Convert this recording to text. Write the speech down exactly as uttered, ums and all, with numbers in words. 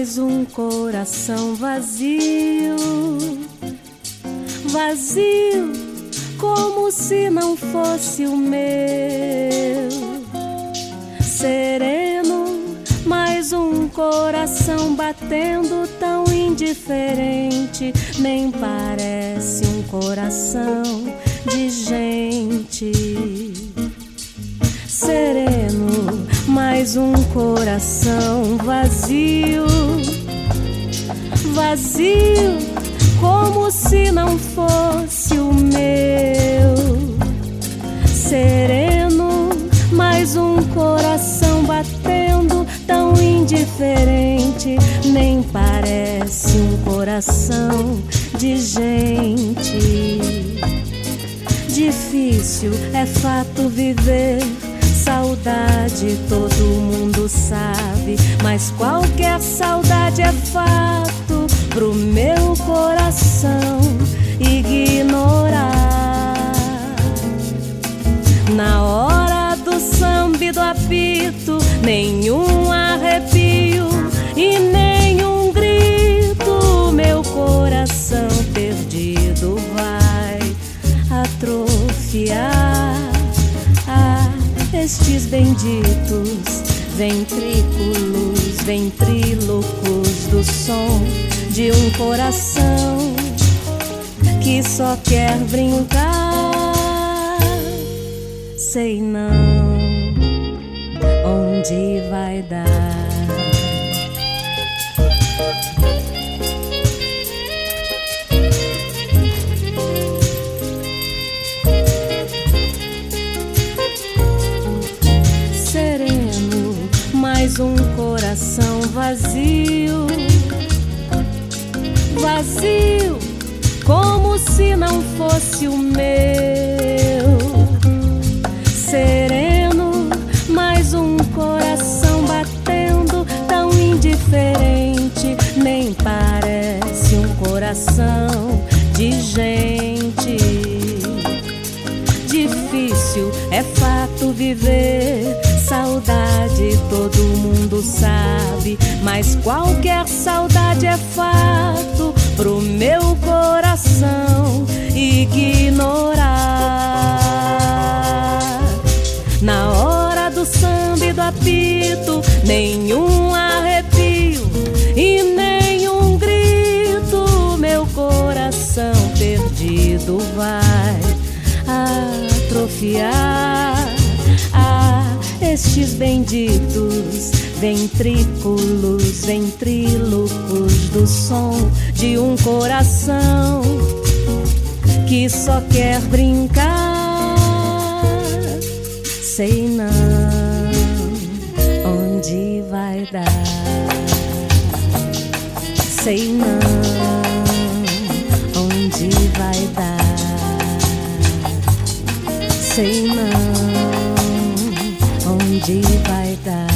mais um coração vazio, vazio, como se não fosse o meu. Sereno, mais um coração batendo tão indiferente, nem parece um coração de gente. Sereno, mais um coração vazio, vazio, como se não fosse o meu. Sereno, mais um coração batendo tão indiferente, nem parece um coração de gente. Difícil é fato viver, saudade todo mundo sabe, mas qualquer saudade é fato pro meu coração ignorar. Na hora do samba e do apito, nenhum arrepio e nenhum grito, meu coração perdido vai atrofiar. Ah, estes benditos ventrículos, ventrílocos do som de um coração que só quer brincar. Sei não onde vai dar. Mais um coração vazio, vazio, como se não fosse o meu. Sereno, mais um coração batendo tão indiferente, nem parece um coração de gente. Difícil é fato viver, saudade todo mundo sabe, mas qualquer saudade é fato pro meu coração ignorar. Na hora do samba e do apito, nenhum arrepio e nenhum grito, meu coração perdido vai atrofiar. Ah, estes benditos ventrículos, ventrílocos do som de um coração que só quer brincar. Sei não onde vai dar. Sei não onde vai dar. Sei não onde vai dar.